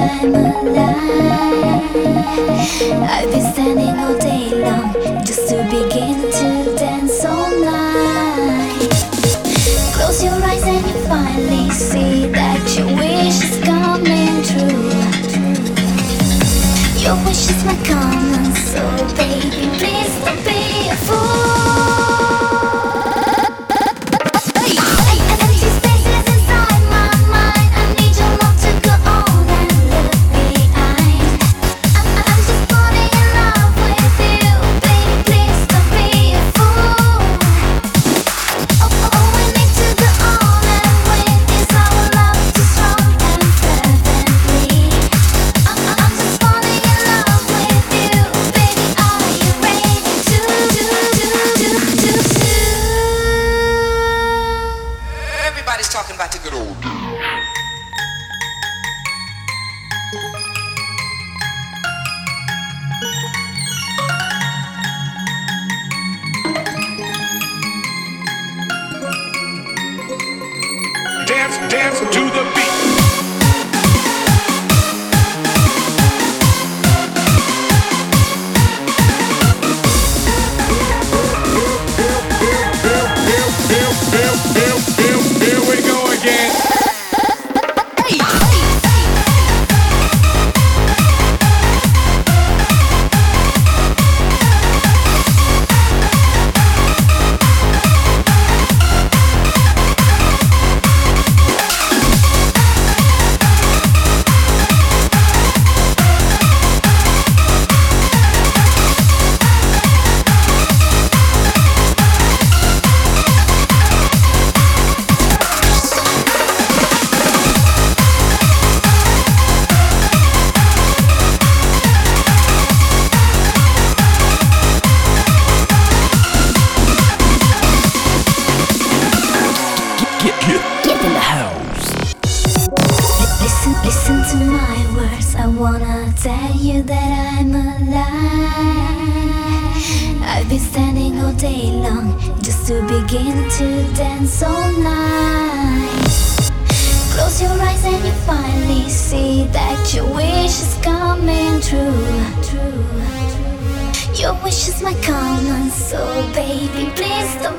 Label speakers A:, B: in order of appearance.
A: I'm alive. I've been standing all day long just to begin to dance all night. Close your eyes and you finally see that your wish is coming true. Your wish is my command, so baby, please don't be a fool.
B: Talking about the good old dance to the beat. Here we go again.
A: Listen to my words, I wanna tell you that I'm alive. I've been standing all day long just to begin to dance all night. Close your eyes and you finally see that your wish is coming true. Your wish is my command, so baby, please don't